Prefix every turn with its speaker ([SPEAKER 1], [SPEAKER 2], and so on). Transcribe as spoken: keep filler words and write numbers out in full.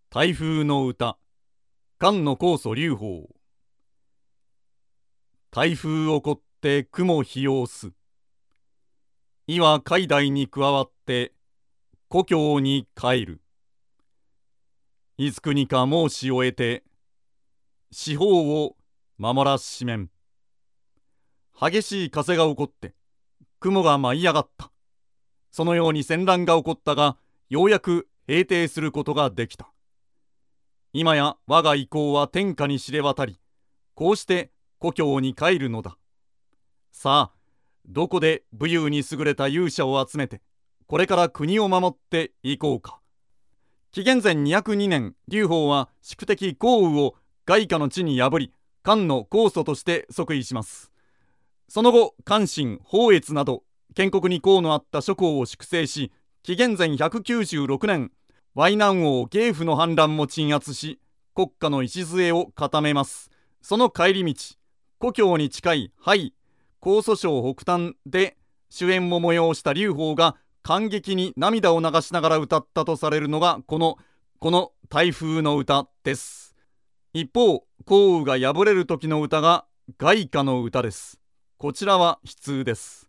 [SPEAKER 1] 台風の歌、菅野高祖龍鳳。台風起こって雲ひようす。いは海外に加わって故郷に帰る。いつ国か申し終えて四方を守らしめん。激しい風が起こって雲が舞い上がった。そのように戦乱が起こったが、ようやく平定することができた。今や我が意向は天下に知れ渡り、こうして故郷に帰るのだ。さあ、どこで武勇に優れた勇者を集めて、これから国を守っていこうか。紀元前にひゃくにねん、劉邦は宿敵項羽を外家の地に破り、漢の高祖として即位します。その後、韓信、宝越など建国に功のあった諸侯を粛清し、紀元前ひゃくきゅうじゅうろくねん、淮南王芸夫の反乱も鎮圧し、国家の礎を固めます。その帰り道、故郷に近い廃江蘇省北端で主演を催した劉邦が感激に涙を流しながら歌ったとされるのがこのこの台風の歌です。一方、項羽が敗れる時の歌が外家の歌です。こちらは悲痛です。